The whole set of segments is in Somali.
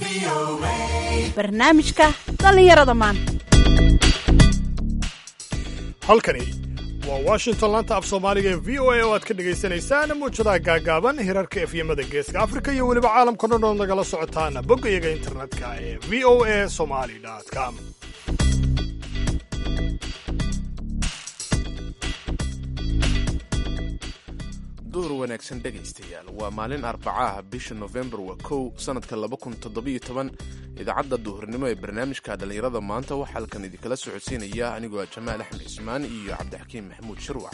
barnaamijka dhallinyarada maanta. halkani waa washington laanta af soomaaliga ee v o a oo aad ka dhagaysanaysaan muujadaha gaagaaban hirarka efyamada geeska afrika iyo weliba caalamka dhan ood nagala socotaan boggayaga internetka ee v o a somali com. duhur wanaagsan dhegaystayaal, waa maalin arbacaah bisha nofembar waa 1 sanadka 2017. idaacadda duhurnimo ee barnaamijka dhallinyarada maanta waxaa halkan idinkala socodsiinaya anigoo jamaal axmed cismaan iyo cabdixakiim maxamuud shirwac.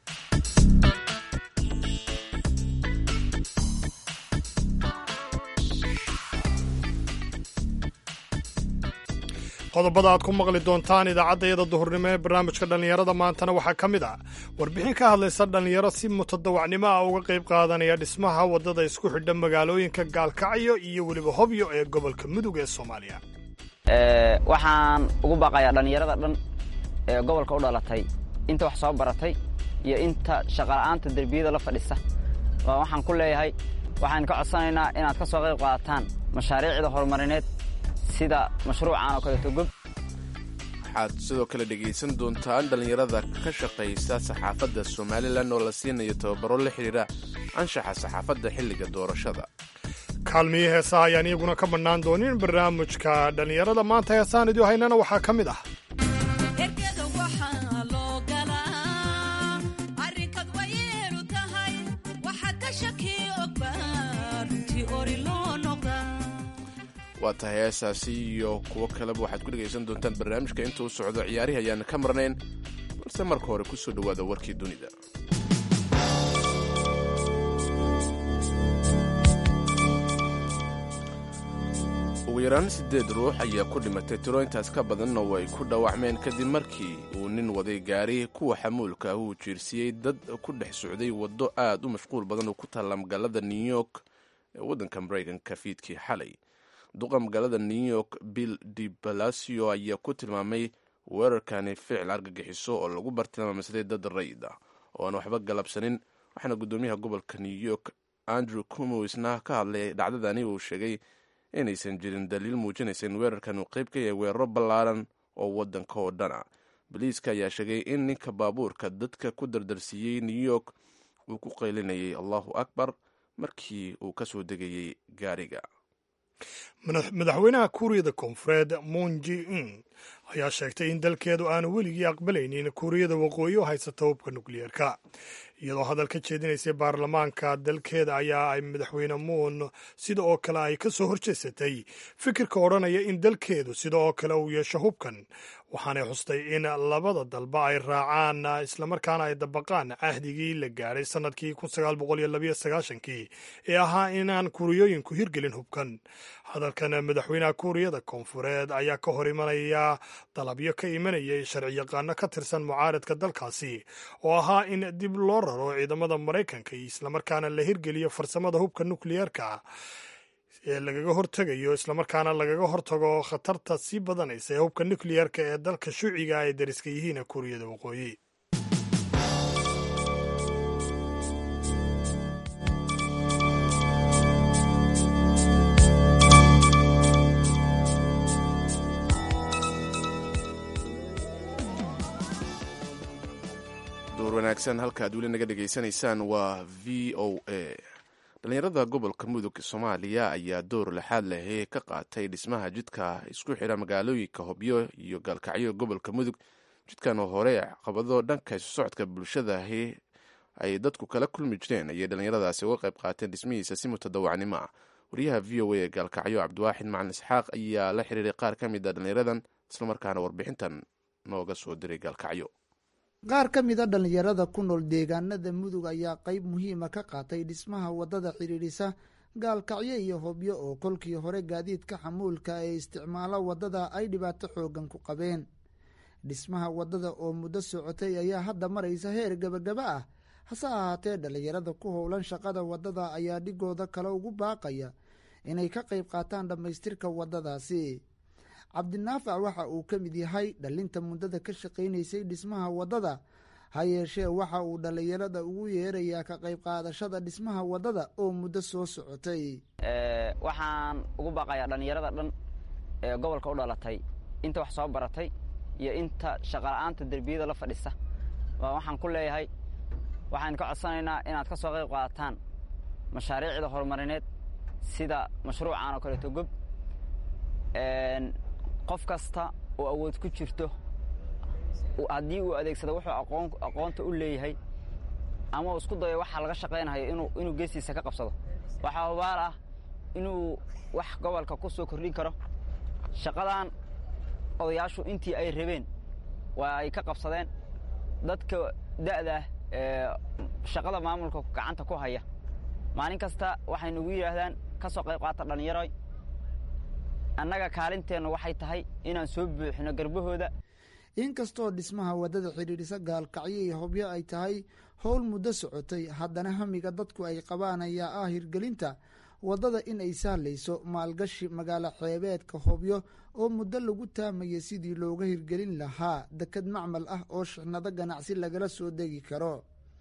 qodobada aad ku maqli doontaan idaacaddayada duhurnimo ee barnaamijka dhallinyarada maantana waxaa ka mid ah warbixin ka hadlaysa dhallinyaro si mutadawacnimo ah uga qayb qaadanaya dhismaha waddada isku xidha magaalooyinka gaalkacyo iyo weliba hobyo ee gobolka mudug ee soomaaliya. waxaan ugu baaqayaa dhallinyarada dhan ee gobolka u dhalatay, inta wax soo baratay iyo inta shaqala'aanta derbiyada la fadhisa. waxaan ku leeyahay waxaan ka codsanaynaa inaad ka soo qayb qaadataan mashaariicda horumarineed sida mashruucan oo kaleeto gob. waxaad sidoo kale dhegaysan doontaan dhallinyarada ka shaqaysa saxaafadda somalilan oo la siinayo tababaro la xidhiira anshaxa saxaafadda xilliga doorashada. kaalmiyii heesaha ayaan iyaguna ka bannaan doonin barnaamijka dhallinyarada maanta. heesaan idiu haynana waxaa ka mid ah waa tahay heesaasi iyo kuwo kaleba waxaad ku dhegaysan doontaan barnaamijka inta u socdo. ciyaarihi ayaana ka marnayn, balse marka hore ku soo dhowaada warkii dunida. ugu yaraan 8 ruux ayaa ku dhimatay, tiro intaas ka badanna way ku dhaawacmeen kadib markii uu nin waday gaari kuwa xamuulka ah uu jiirsiiyey dad ku dhex socday waddo aad u mashquul badan oo ku taalla magaalada new york ee waddanka maraykanka fiidkii xalay. duqa magaalada new york bill de blasio ayaa ku tilmaamay weerarkani ficil argagixiso oo lagu bartilmaamsaday dad rayid ah oo aan waxba galabsanin. waxaana guddoomiyaha gobolka new york andrew cuomo isna ka hadlay dhacdadani uu sheegay inaysan jirin daliil muujinaysa in weerarkan uu qayb ka yahay weeraro ballaaran oo waddanka oo dhan ah. boliiska ayaa sheegay in ninka baabuurka dadka ku dardarsiiyey new york uu ku qaylinayay allahu akbar markii uu ka soo degayey gaariga. madaxweynaha kuuriyada koonfureed moon jae-in ayaa sheegtay in dalkeedu aanu weligii aqbalaynin kuuriyada waqooyi oo haysata hubka nukliyeerka. iyadoo hadal ka jeedinaysay baarlamaanka dalkeeda ayaa ay madaxweyne moon sida oo kale ay ka soo horjeesatay fikirka odhanaya in dalkeedu sida oo kale uu yeesho hubkan, waxaanay xustay in labada dalba ay raacaan islamarkaana ay dabaqaan cahdigii la gaadhay sannadkii 1992 ee ahaa inaan kuuriyooyinku hirgelin hubkan. hadalkan madaxweynaha kuuriyada koonfureed ayaa ka hor imanaya dalabyo ka imanayay sharciyaqaano ka tirsan mucaaradka dalkaasi oo ahaa in dib loo raro ciidamada maraykanka islamarkaana la hirgeliyo farsamada hubka nukliyeerka ee lagaga hortegayo islamarkaana lagaga hortago khatarta sii badanaysa ee hubka nukliyeerka ee dalka shuuciga ay dariska yihiin kuuriyada waqooyi. wanaagsan halka aad weli naga dhegaysanaysaan waa v o a. dhallinyarada gobolka mudug soomaaliya ayaa door laxaad leh ka qaatay dhismaha jidka isku xidha magaalooyinka hobyo iyo gaalkacyo gobolka mudug. jidkan oo hore caqabado dhanka isu socodka bulshadahi ay dadku kala kulmi jireen ayay dhallinyaradaasi uga qayb qaateen dhismihiisa si mutadawacnimo ah. wariyaha v o a ee gaalkacyo cabdiwaaxid macalin isxaaq ayaa la xiriiray qaar ka mid a dhallinyaradan islamarkaana warbixintan nooga soo diray gaalkacyo. qaar ka mid a dhallinyarada ku nool deegaanada mudug ayaa qayb muhiima ka qaatay dhismaha waddada xidhiidhisa gaalkacyo iyo hobyo oo kolkii hore gaadiidka xamuulka ee isticmaalo waddada ay dhibaato xoogan ku qabeen. dhismaha waddada oo muddo socotay ayaa hadda maraysa heer gebagaba ah. hase ahaatee dhallinyarada ku howlan shaqada waddada ayaa dhigooda kale ugu baaqaya inay ka qayb qaataan dhammaystirka waddadaasi. cabdinaafac waxa uu ka mid yahay dhalinta muddada ka shaqaynaysay dhismaha waddada, ha yeeshee waxa uu dhallinyarada ugu yeerayaa ka qayb qaadashada dhismaha waddada oo muddo soo socotay. waxaan ugu baaqayaa dhallinyarada dhan ee gobolka u dhalatay inta wax soo baratay iyo inta shaqala'aanta derbiyada la fadhisa waxaan ku leeyahay waxaan ka codsanaynaa inaad ka soo qayb qaadataan mashaariicda horumarineed sida mashruucan oo kaleeto gob qof kasta oo awood ku jirto haddii uu adeegsado wuxuu aqoonta u leeyahay ama uu isku dayo waxa laga shaqaynayo inuu geesiisa ka qabsado waxaa hubaal ah inuu wax gobolka ku soo kordhin karo. shaqadan odayaashu intii ay rabeen waa ay ka qabsadeen. dadka da'da shaqada maamulka gacanta ku haya maalin kasta waxay nagu yiraahdaan ka soo qayb qaata dhalinyaro. annaga kaalinteennu waxay tahay inaan soo buuxino garbahooda. inkastoo dhismaha waddada xidhiidhisa Gaalkacyo iyo Hobyo ay tahay howl muddo socotay, haddana hamiga dadku ay qabaan ayaa ah hirgelinta waddada in ay sahlayso maalgashi magaalo xeebeedka Hobyo oo muddo lagu taamayay sidii looga hirgelin lahaa deked macmal ah oo shixnado ganacsi lagala soo degi karo.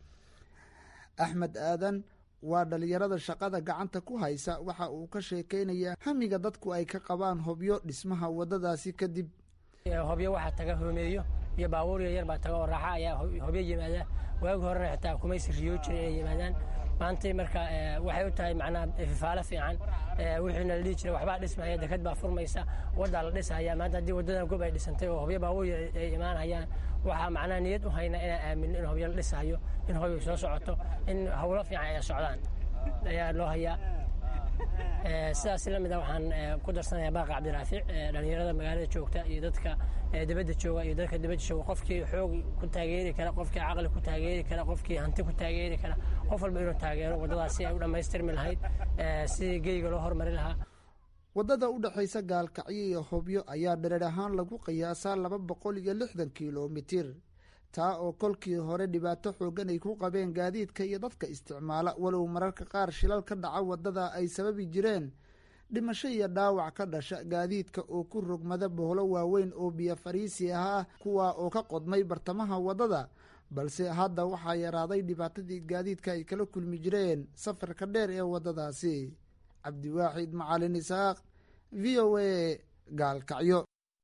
Axmed Aadan waa dhalinyarada shaqada gacanta ku haysa, waxa uu ka sheekeynayaa hamiga dadku ay ka qabaan Hobyo dhismaha waddadaasi kadib. Hobyo waxaa taga hoomeeyo iyo baabuur yar baa taga oo raaxa ayaa Hobyo yimaada. waagi hore xitaa kumaysi riyo jiray inay yimaadaan. maanta marka waxay u tahay macnaa fifaalo fiican. wixii la dhigi jiray waxba dhismaya, dekad baa furmaysa, wadda la dhisaya. maanta haddii waddadan goob ay dhisantay oo Hobyo baabuur ay imaanayaan, waxaa macnaa niyad u hayna inaan aamino in Hobyo la dhisayo, in Hobyo soo socoto, in hawlo fiican ay socdaan ayaa loo hayaa. sidaas la mid ah waxaan ku darsanayaa Baaqi Cabdiraafic dhalinyarada magaalada joogta iyo dadka dibadda jooga iyo dadka dibadda jooga, qofkii xoog ku taageeri kara, qofkii caqli ku taageeri kara, qofkii hanti ku taageeri kara, qof walba inuu taageero waddadaas si ay u dhammaystirmi lahayd, sidii geyga loo horumari lahaa. waddada u dhaxaysa Gaalkacyo iyo Hobyo ayaa dherer ahaan lagu qiyaasaa 260 kiiloomitir, taa oo kolkii hore dhibaato xoogan ay ku qabeen gaadiidka iyo dadka isticmaala, walow mararka qaar shilal ka dhaca waddada ay sababi jireen dhimasho iyo dhaawac ka dhasha gaadiidka oo ku rogmada boholo waaweyn oo biyo fariisi ah, kuwa oo ka qodmay bartamaha waddada. balse hadda waxaa yaraaday dhibaatadii gaadiidka ay kala kulmi jireen safarka dheer ee waddadaasi. Cabdiwaaxid Macalin Isaaq, VOA, Gaalkacyo.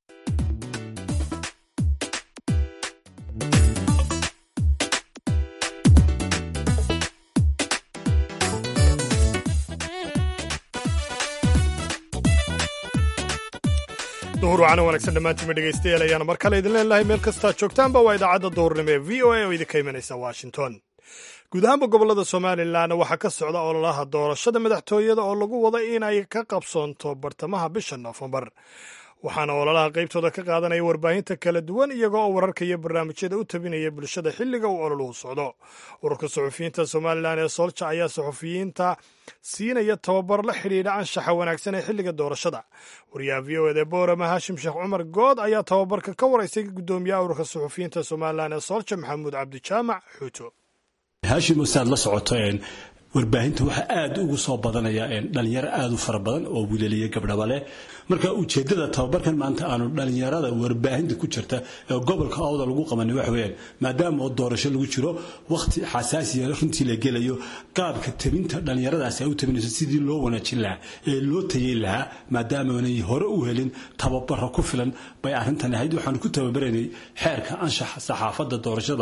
duhur wacan wanaagsan dhammaantiinma dhegaystayaal ayaana mar kale idin leenahay meel kastaa joogtaanba waa idaacadda duhurnimo ee v o a oo idinka imanaysa washington. guud ahaanba gobollada somalilan waxaa ka socda ololaha doorashada madaxtooyada oo lagu wada in ay ka qabsoonto bartamaha bisha Noofembar. waxaana ololaha qaybtooda ka qaadanaya warbaahinta kala duwan iyagoo oo wararka iyo barnaamijyada u tabinaya bulshada xilliga uu ololuhu socdo. ururka suxufiyiinta somalilan ee Soolja ayaa suxufiyiinta siinaya tababar la xidhiidha anshaxa wanaagsan ee xilliga doorashada. wariyaha v o eda boorama Haashim Sheekh Cumar Good ayaa tababarka ka waraysay gudoomiyaha ururka suxufiyiinta somalilan ee Soolja Maxamuud Cabdijaamac Xuuto. Haashim Ustaad la socoto warbaahinta waxa aad ugu soo badanaya dhalinyaro aad u fara badan oo wiilaliye gabdhaba leh. marka ujeedada tababarkan maanta aanu dhalinyarada warbaahinta ku jirta ee gobolka Awdal lagu qabanay wax weeyaan, maadaama oo doorasho lagu jiro waqti xasaasi ah runtii la gelayo, qaabka tabinta dhalinyaradaas ay u tabinayso sidii loo wanaajin lahaa ee loo tayeyn lahaa, maadaama aanay hore u helin tababar ku filan bay arrintan ahayd. waxaan ku tababaranay xeerka anshaxa saxaafadda doorashada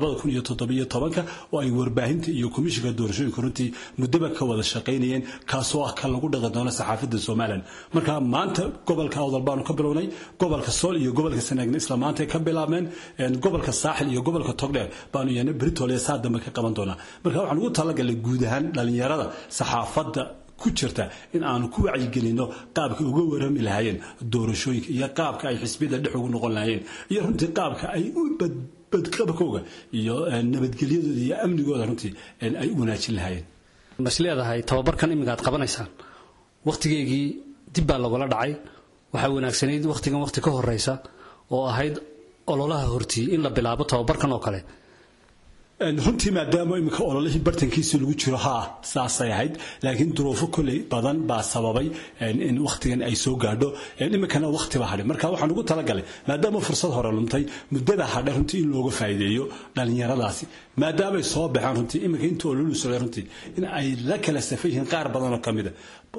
2017 oo ay warbaahinta iyo komishiga doorashooyinka runtii muddo ka wada shaqeynayeen, kaasoo ah kan lagu dhaqan doono saxaafadda Soomaaliland. marka maanta gobolka Awdal baanu ka bilownay, gobolka Sool iyo gobolka Sanaagna isla maanta ka bilaabeen, gobolka Saaxil iyo gobolka Togdheer baanu yana Britooleya saadama ka qaban doonaa. marka waxaan ugu talagalay guud ahaan dhalinyarada saxaafadda ku jirta in aanu ku wacyigelino qaabka uga warami lahaayeen doorashooyinka iyo qaabka ay xisbiyada dhex ugu noqon lahaayeen iyo runtii qaabka ay u badqabkooga iyo nabadgelyadooda iyo amnigooda runtii ay u wanaajin lahaayeen. mas leedahay tababarkan iminka aad qabanaysaan waqtigeegii dib baa lagula dhacay, waxaa wanaagsanayd waqtigan waqti ka horeysa oo ahayd ololaha hortii in la bilaabo tababarkan oo kale. runtii maadaama iminka ololihii bartankiisa lagu jiro saasay ahayd laakiin duruufo koley badan baa sababay in wakhtigan ay soo gaadho iminkana wakhti baa hadhay marka waxaan ugu talagalay maadaama fursad hore luntay muddada hadhay runtii in looga faa'iideeyo dhallinyaradaasi maadaamay soo baxaan runtii iminka inta ololu socday runtii in ay la kala safan yihiin qaar badan oo ka mida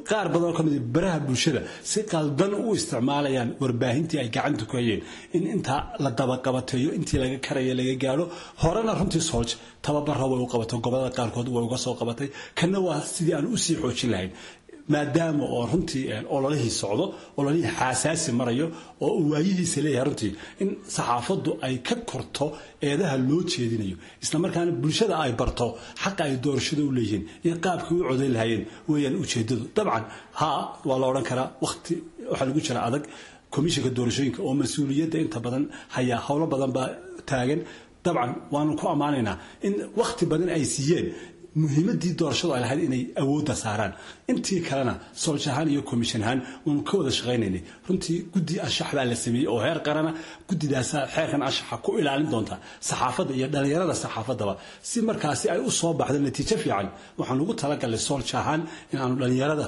baraha bulshada si qaldan u isticmaalayaan warbaahintii ay gacanta ku hayeen in inta la dabaqabateeyo intii laga karaya laga gaadho horena runtii sooj tababarra way u qabatay gobolada qaarkood way uga soo qabatay kana waa sidii aan u sii xoojin lahayn maadaama oo runtii ololihii socdo ololihii xasaasi marayo oo waayihiisa leeyahay runtii in saxaafaddu ay ka korto eedaha loo jeedinayo isla markaana bulshada ay barto xaqa ay doorashada u leeyihiin iyo qaabkii u codayn lahaayeen weeyaan ujeedadu dabcan waa la odhan karaa waqti waxaa lagu jira adag komishinka doorashooyinka oo mas-uuliyadda inta badan hayaa howlo badan baa taagan dabcan waanu ku ammaanaynaa in waqti badan ay siiyeen muhiimadii doorashadu ay lahayd inay awoodda saaraan intii kalena soolj ahaan iyo komishin ahaan waanu ka wada shaqaynaynay runtii guddi anshax baa la sameeyey oo heer qarana guddidaasa xeerkan anshaxa ku ilaalin doonta saxaafadda iyo dhallinyarada saxaafaddaba si markaasi ay u soo baxdo natiijo fiican waxaan ugu talagalnay soolj ahaan in aanu dhallinyarada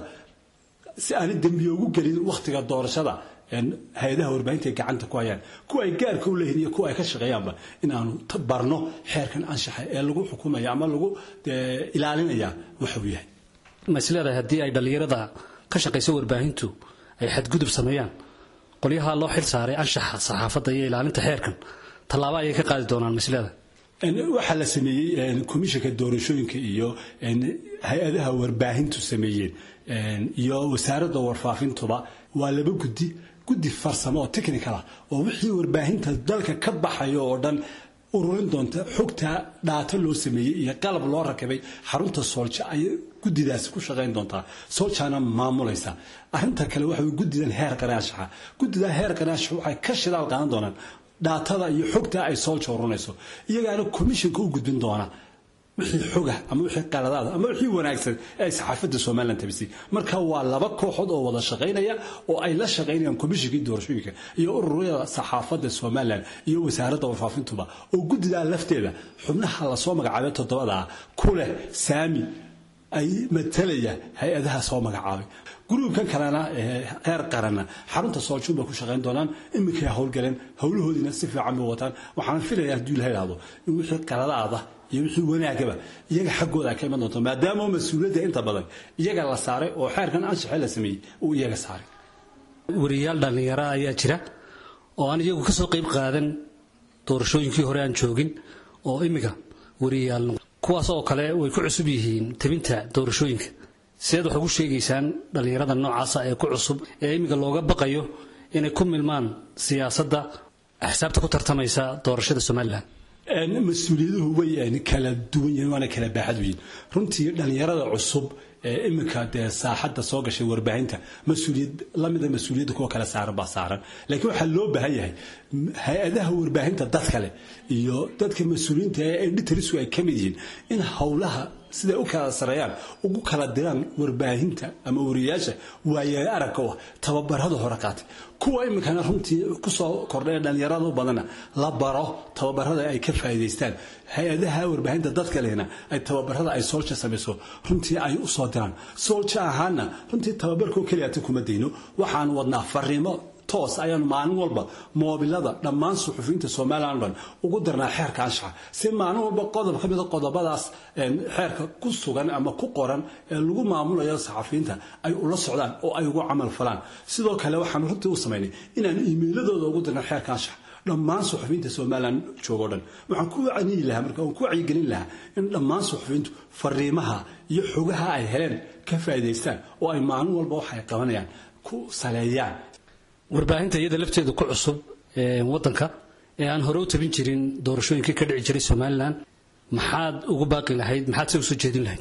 si aanay dembiye ugu gelin wakhtiga doorashada hay-adaha warbaahinta ay gacanta ku hayaan kuwa ay gaarka u leeyihiin iyo kuwa ay ka shaqeeyaanba in aanu barno xeerkan anshaxa ee lagu xukumaya ama lagu ilaalinaya waxa uu yahay ma isleedahay haddii ay dhallinyarada ka shaqayso warbaahintu ay xadgudub sameeyaan qolyaha loo xil saaray anshaxa saxaafadda iyo ilaalinta xeerkan tallaabo ayay ka qaadi doonaan ma isleedahay waxaa la sameeyey komishinka doorashooyinka iyo hay-adaha warbaahintu sameeyeen iyo wasaaradda warfaafintuba waa laba guddi farsamo oo technical ah oo wixii warbaahinta dalka ka baxayo oo dhan ururin doonta xogta dhaata loo sameeyey iyo qalab loo rakibay xarunta soolja ay guddidaasi ku shaqayn doontaa sooljana maamulaysa arrinta kale waxa guddidan heer qanaashaxa guddida heer qanaashaxa waxay ka shidaal qaadan doonaan dhaatada iyo xogta ay soolja ururinayso iyagaana komishinka u gudbin doona wixii xoga ama wixii qaladaad ama wixii wanaagsan ee saxaafadda Soomaaliland tabisay marka waa laba kooxood oo wada shaqeynaya oo ay la shaqeynayaan komishinka doorashooyinka iyo ururada saxaafadda Soomaaliland iyo wasaaradda warfaafintuba oo guddida lafteeda xubnaha la soo magacaabay todobada ku leh saami ay matalaya hay-adaha soo magacaabay gruubkan kalena heer qarana xarunta sooljuba ku shaqeyn doonaan iminka howlgaleen howlahoodina si fiican u wataan waxaan filayaa haddii la yiraahdo in wixii qaladaada iyo wixii wanaagaba iyaga xaggooda ka iman doonto maadaama mas'uuliyadda inta badan iyaga la saaray oo xeerkan anshaxa la sameeyay oo iyaga saaray wariyaal dhalinyaro ayaa jira oo aan iyagu ka soo qayb qaadan doorashooyinkii hore aan joogin oo imiga wariyaal kuwaas oo kale way ku cusub yihiin tabinta doorashooyinka sideed wax ugu sheegaysaan dhalinyarada noocaas ee ku cusub ee imiga looga baqayo inay ku milmaan siyaasadda axsaabta ku tartamaysa doorashada Soomaaliland mas-uuliyaduhu way kala duwan yihiin waana kala baaxad weyn runtii dhalinyarada cusub ee iminka dee saaxadda soo gashay warbaahinta mas-uuliyad la mid ah mas-uuliyadda kuwa kala saaran baa saaran laakiin waxaa loo baahan yahay hay-adaha warbaahinta dad kale iyo dadka mas-uuliyiinta ee editorsku ay ka mid yihiin in howlaha siday u kala sareeyaan ugu kala diraan warbaahinta ama wariyaasha waaye aragga ah tababarada hore qaatay kuwa imikana runtii ku soo kordhay dhalinyarada badana la baro tababarada ay ka faa'iideystaan hay-adaha warbaahinta dadka lehna ay tababarada ay soolja samayso runtii ay u soo diraan soolja ahaana runtii tababarkoo keliya kuma deyno waxaan wadnaa fariimo toos ayaan maalin walba moobilada dhammaan suxufiyiinta Soomaaliland ugu darnaa xeerka anshaxa si maalin walba qodob ka mid ah qodobadaas xeerka ku sugan ama ku qoran ee lagu maamulayo saxafiyiinta ay ula socdaan oo ay ugu camal falaan sidoo kale waxaan runtii u sameynay inaan emailladooda ugu darnaa xeerka anshaxa dhammaan suxufiyiinta Soomaaliland joogo dhan waxaan ku wacyi lahaa marka aan ku wacyigelin lahaa in dhammaan suxufiyiintu fariimaha iyo xogaha ay heleen ka faa'iideystaan oo ay maalin walba wax ay qabanayaan ku saleeyaan warbaahinta iyada lafteedu ku cusub wadanka ee aan hore u tabin jirin doorashooyinkii ka dhici jiray Soomaaliland maxaad ugu baaqi lahayd maxaad soo jeedin lahayd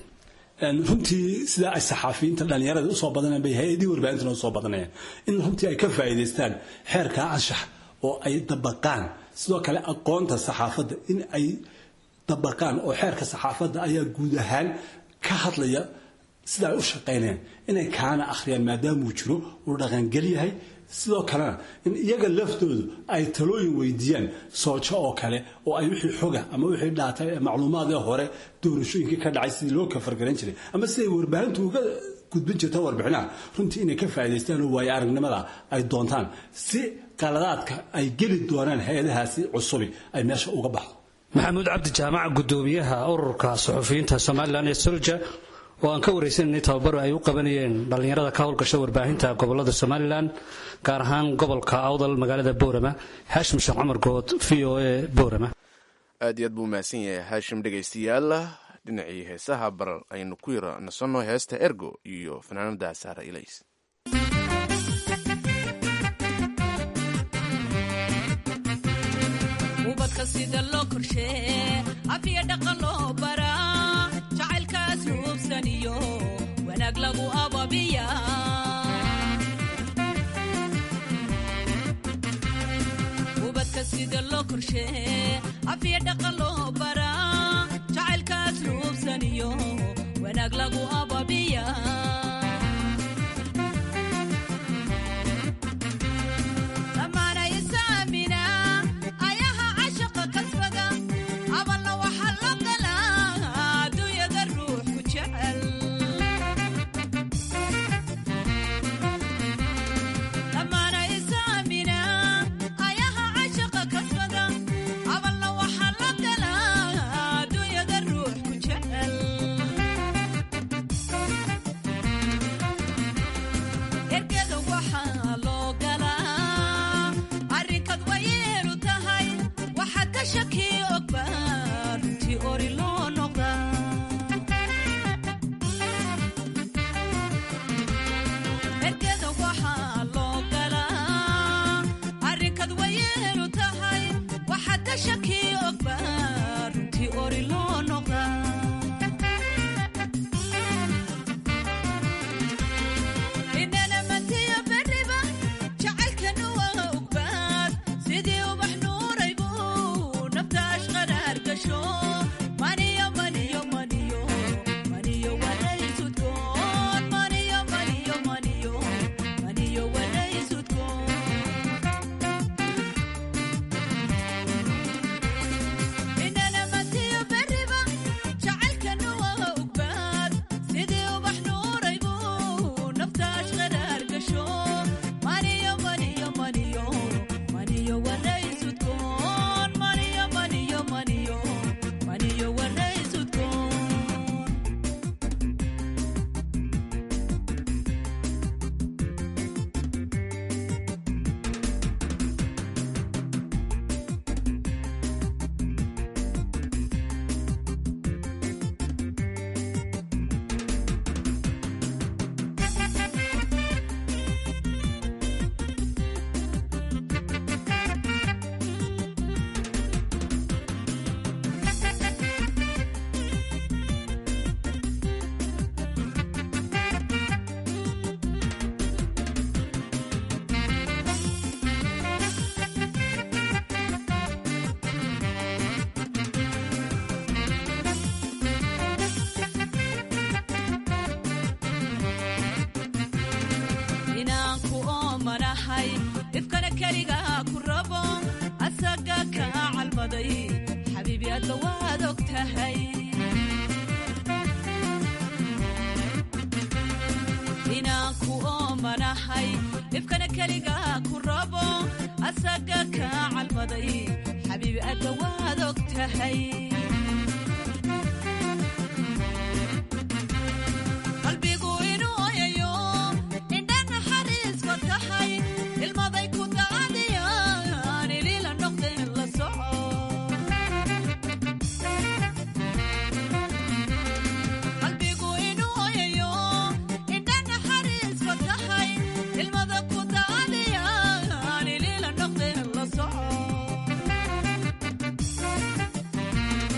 runtii sida ay saxafiyiinta dhalinyarada u soo badanayaan bay hay-adii warbaahinta u soo badanayaan in runtii ay ka faa'iideystaan xeerka anshax oo ay dabaqaan sidoo kale aqoonta saxaafadda in ay dabaqaan oo xeerka saxaafadda ayaa guud ahaan ka hadlaya sida ay u shaqeynayaan inay kaana akhriyaan maadaama uu jiro uu dhaqan gal yahay sidoo kalena in iyaga laftoodu ay talooyin weydiiyaan soojo oo kale oo ay wixii xoga ama wixii dhaatay macluumaadii hore doorashooyinkii ka dhacay sidii loo kafargaran jiray ama siday warbaahintu uga gudbin jirta warbixinaha runtii inay ka faa'iidaystaan oo waayo aragnimada ay doontaan si qaladaadka ay geli doonaan hay-adahaasi cusubi ay meesha uga baxdo. maxamuud cabdi jaamac gudoomiyaha ururka suxufiyiinta Somaliland ee Solja oo aan ka wareysanay tababaro ay u qabanayeen dhalinyarada ka howlgasha warbaahinta gobolada Somaliland gaar ahaan gobolka Awdal magaalada Boorama. Haashim Sheekh Cumar Good, VOA Boorama. aad iyo aad buu mahadsan yahay Haashim. dhegaystayaal dhinacii heesaha bar aynu ku yara nasanno heesta Ergo iyo fanaanada Sara Ilays. ubadka sida loo korsheeye afiya dhaqan loo baraa jacaylkaas ruubsaniyo wanaag lagu ababiya ubadka sida loo korsheeye afiya dhaqan loo baraa jacaylkaas ruubsaniyo wanaag lagu ababiya ifkana kaliga ku rabo asaga ka calmaday xabiibi aad waad ogtahay inaan ku oomanahay ifkana kaliga ku rabo asaga ka calmaday xabiibi aad waad ogtahay qalbigu inuu oyayo indhana xariis watahay ilmaday ku daadiyaan ilila noqdeen la soco qalbigu inuu oyayo indhana xariis watahay ilmada ku daadiyaan ilila noqdeen la soco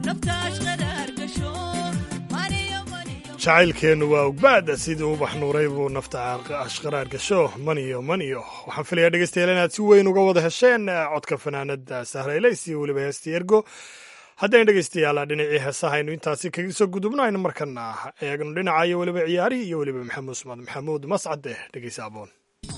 jacaylkeennu waa ogbaada sidii ubax nuuray buu nafta ashqaraar gasho maniyo waxaan filayaa dhegeystayaal inaad si weyn uga wada hesheen codka fanaanada sahraylays iyo weliba heestii ergo haddaynu dhegeystayaal dhinacii heesahaynu intaasi kaga soo gudubno aynu markana eegno dhinaca iyo weliba ciyaarihii iyo weliba maxamuud mascade dhegeysa aboon.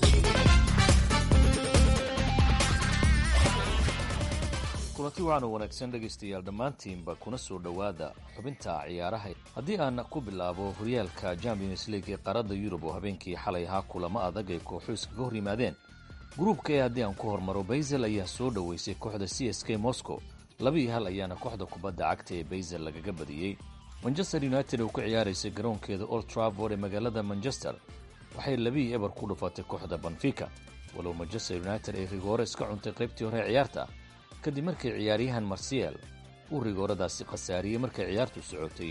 kulanti waxaan u wanaagsan dhegaystayaal dhammaantiinba kuna soo dhowaada xubinta ciyaaraha haddii aan ku bilaabo horyaalka Champions League ee qaaradda Yurub oo habeenkii xalay ahaa kulamo adag ay kooxuhu iskaga hor yimaadeen gruubka ee haddii aan ku hormaro Basel ayaa soo dhoweysay kooxda CSK Moscow 2-1 ayaana kooxda kubadda cagta ee Basel lagaga badiyey. Manchester United oo ku ciyaaraysay garoonkeeda Old Trafford ee magaalada Manchester waxay 2-0 ku dhufatay kooxda Benfica walow Manchester United ay rigoore iska cuntay qaybtii hore ciyaarta kadib markii ciyaaryahan Martial uu rigooradaasi khasaariyay markay ciyaartu socotay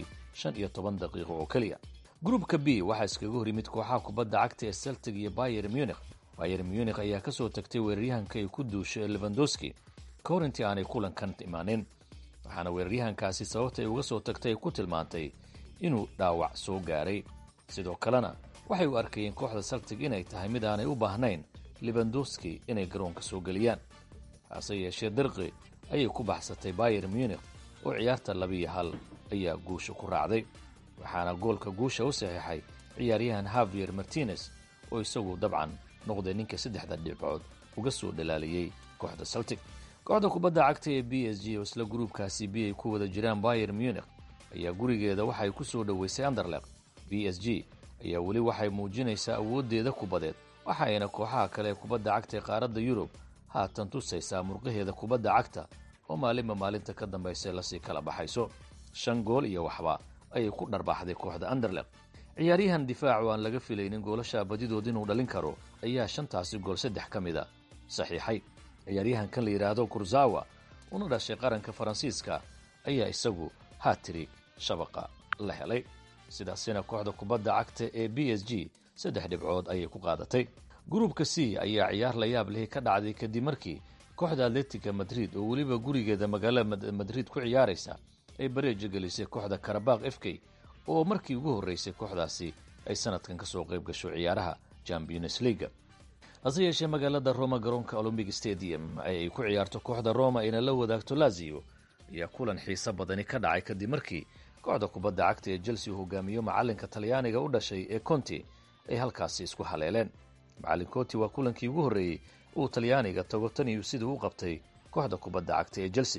15 daqiiqo oo kaliya. Gruupka B waxaa iskaga hor yimid kooxaha kubadda cagta ee Celtic iyo Bayern Munich. Bayern Munich ayaa ka soo tagtay weeraryahanka ay ku duushay Lewandowski ka hor intii aanay kulankan imaanin, waxaana weeraryahankaasi sababta ay uga soo tagtay ku tilmaantay inuu dhaawac soo gaaray. sidoo kalena waxay u arkayeen kooxda Celtic inay tahay mid aanay u baahnayn Lewandowski inay garoonka soo galiyaan, hase yeeshee dirqi ayay ku baxsatay Bayern Munich oo ciyaarta 2-1 ayaa guusha ku raacday, waxaana goolka guusha u saxiixay ciyaaryahan Javier Martinez oo isagu dabcan noqday ninka 3 dhibcood uga soo dhalaaliyay kooxda Celtic. kooxda kubadda cagta ee PSG oo isla gruubkaasi B ay ku wada jiraan Bayern Munich ayaa gurigeeda waxay ku soo dhaweysay Anderlecht. PSG ayaa weli waxay muujinaysaa awoodeeda kubadeed, waxayna kooxaha kale ee kubadda cagta ee qaaradda Yurub haatan tusaysaa murqaheeda kubadda cagta oo maalinta ka dambaysa la sii kala baxayso. 5 gool iyo waxba ayay ku dharbaaxday kooxda Anderlecht. ciyaaryahan difaacu aan laga filaynin goolasha badidood inuu dhalin karo ayaa 5 gool 3 ka mid ah saxiixay. ciyaaryahankan la yiraahdo Kurzawa una dhashay qaranka Faransiiska ayaa isagu hat-trick shabaqa la helay. sidaasina kooxda kubadda cagta ee PSG 3 dhibcood ayay ku qaadatay. gruubka C ayaa ciyaar la yaab leh ka dhacday kadib markii kooxda Atletico Madrid oo waliba gurigeeda magaalada Madrid ku ciyaaraysa ay bareejo gelisay kooxda Karabakh FK oo markii ugu horeysay kooxdaasi ay sanadkan ka soo qayb gasho ciyaaraha Champions League. hase yeeshee magaalada Roma garoonka Olympic Stadium ay ku ciyaarto kooxda Roma ina la wadaagto Lazio ayaa kulan xiiso badani ka dhacay kadib markii kooxda kubadda cagta ee Chelsea uu hogaamiyo macalinka Talyaaniga u dhashay ee Conte ay halkaasi isku haleeleen. macallin Conte waa kulankii ugu horeeyay uu Talyaaniga tago tan iyo sidii uu qabtay kooxda kubadda cagta ee Chelsea.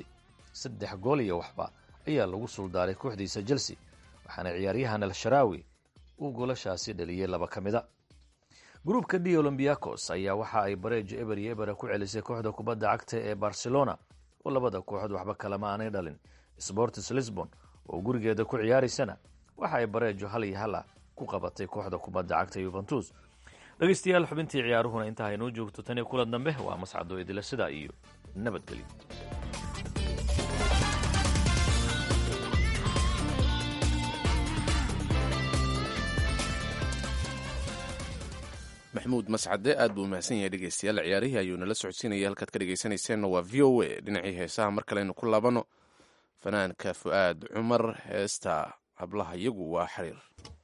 3 gool iyo waxba ayaa lagu suldaaray kooxdiisa Chelsea, waxaana ciyaaryahan Al-Sharawi uu goolashaasi dhaliyay 2 ka mid ah. gruubka D Olympiacos ayaa waxa ay bareejo eber ku celisay kooxda kubadda cagta ee Barcelona oo labada kooxood waxba kala ma aanay dhalin. Sporting Lisbon oo gurigeeda ku ciyaaraysana waxa ay bareejo 1-1 ku qabatay kooxda kubadda cagta Juventus. dhageystayaal xubintii ciyaaruhuna inta ay noo joogto tan iyo kulan dambe waa Mascado idila sida iyo nabadgelyo. maxamuud mascade aad buu mahadsan yahay dhegeystayaal ciyaarihii ayuu nala socodsiinaya halkaad ka dhegeysanayseena waa VOA. dhinacii heesaha mar kalenu ku laabano fanaanka Fu'aad Cumar heesta hablaha iyagu waa xiriir.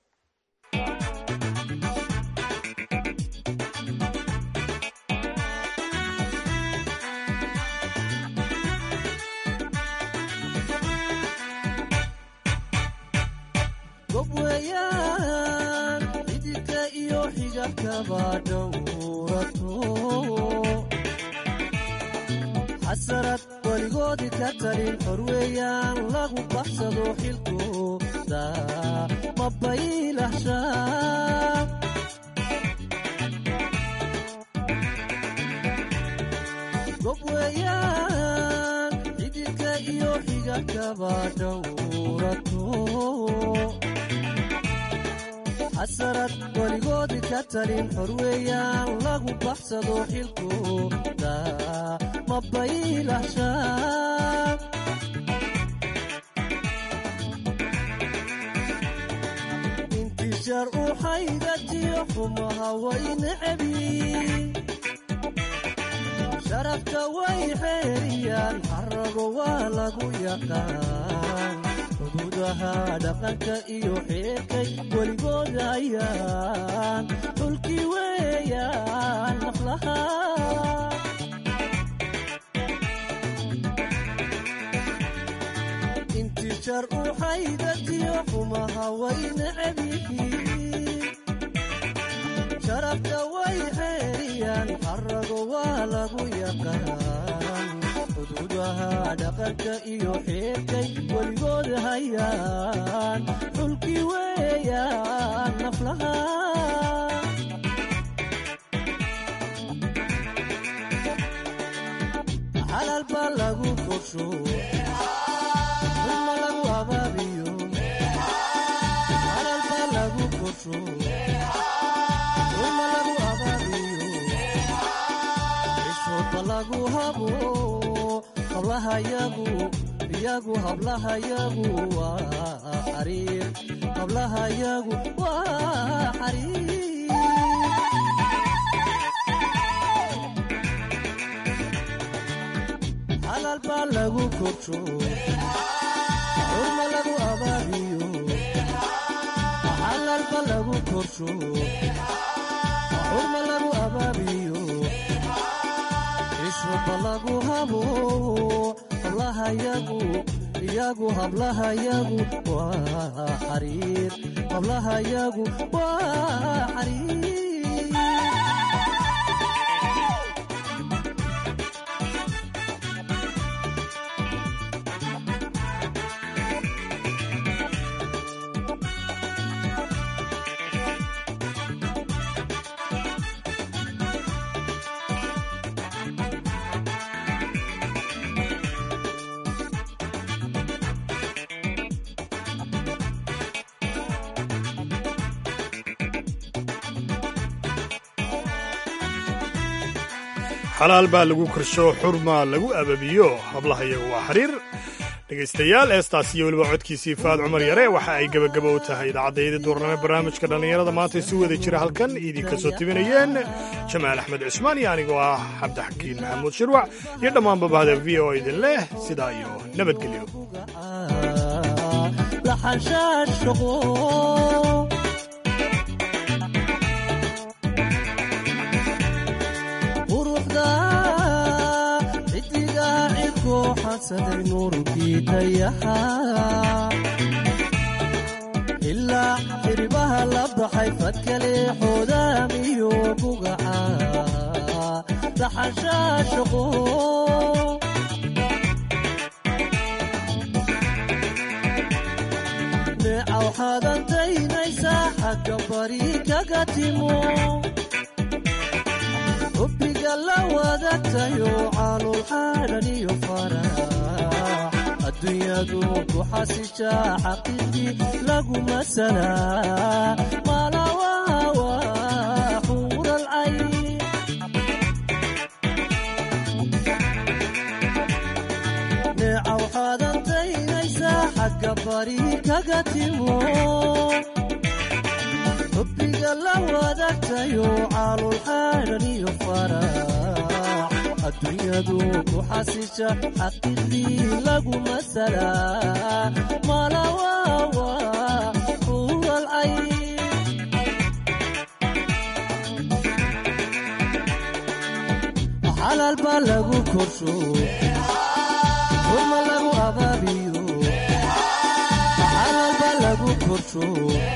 xasarad weligoodii ka talin xorweeyaan lagu baxsado xilkooda ma baylahshaa gob weeyaan xididka iyo xigakaba dhowrato xasarad weligoodii ka talin xorweeyaan lagu baxsado xilkooda ma baylahshaa intishaar u xaydatiyo xumaha way necabi sharafka way xeeriyaan xarago waa lagu yaqaan xuduudaha dhaqanka iyo xeerkay weligood hayaan dhulkii weeyaan naflaha intii jar u xaydatiyo xumaha way necab yihiin sharafta way xeeriyaan xarago waa lagu yaqaan xuduudaha dhaqanka iyo xeerkay weligood hayaan dhulkii weeyaan naflaha xalaal baa lagu korsho uma lagu abaabiyo xalaal baa lagu korsho uma lagu abaabiyo xishoodba lagu habo hablahayagu iyagu hablahayagu waa xariir hablahayagu waa xariir xalaal baa lagu korsho urma lagu abaabiyo xalaal baa lagu korsho urma lagu abaabiyo xishoodba lagu habo hablahayagu iyagu hablahayagu waa xariir hablahayagu waa xariir xalaal baa lagu korsho xurma lagu ababiyo hablahayagu waa xariir dhegaystayaal heestaas iyo weliba codkiisii faad cumar yare waxa ay gebagaba u tahay idaacaddaydii duurname barnaamijka dhallinyarada maanta isu wada jira halkan idinka soo tebinayeen jamaal axmed cismaan iyo anigoo ah cabdixakiin maxamuud shirwac iyo dhammaanba bahda v o idin leh sidaa iyo nabadgelyo xasaday nuurkii dayaxa ilaa xiribaha la baxay fadkale xoodaamiyo bugaca laxashaashaqo neecaw xadantaynaysaa xagga bari kaga timo xubbiga la wadagtayo caalul xaadhan iyo farax adduunyadu ku xasishaa xaqiiqii lagu masalaa malawaawa xuuralcayn neecaw xadantaynaysaa xagga bari kaga timo xubbiga la wadagtayo caalul xaadhan iyo farax adduunyadu ku xasisha xaqiiqii lagu masalaa malawaawa xuuralcayn xalaal baa lagu korsho urma lagu abaabiyo xalaal baa lagu korsho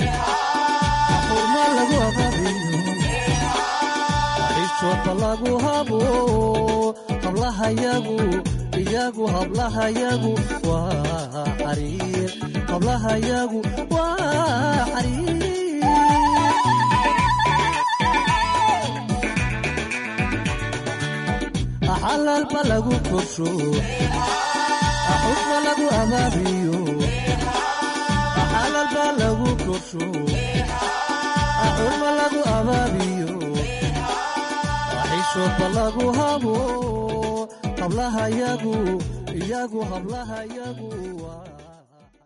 urma lagu abaabiyo xishoodba lagu habo hablahayagu iyagu hablahayagu waa xariir hablahayagu waa xariir xalaal ba lagu korsho xusba lagu abaabiyo xalaal ba lagu korsho xurma lagu abaabiyo xishoodba lagu habo hablahayagu iyagu hablahayagu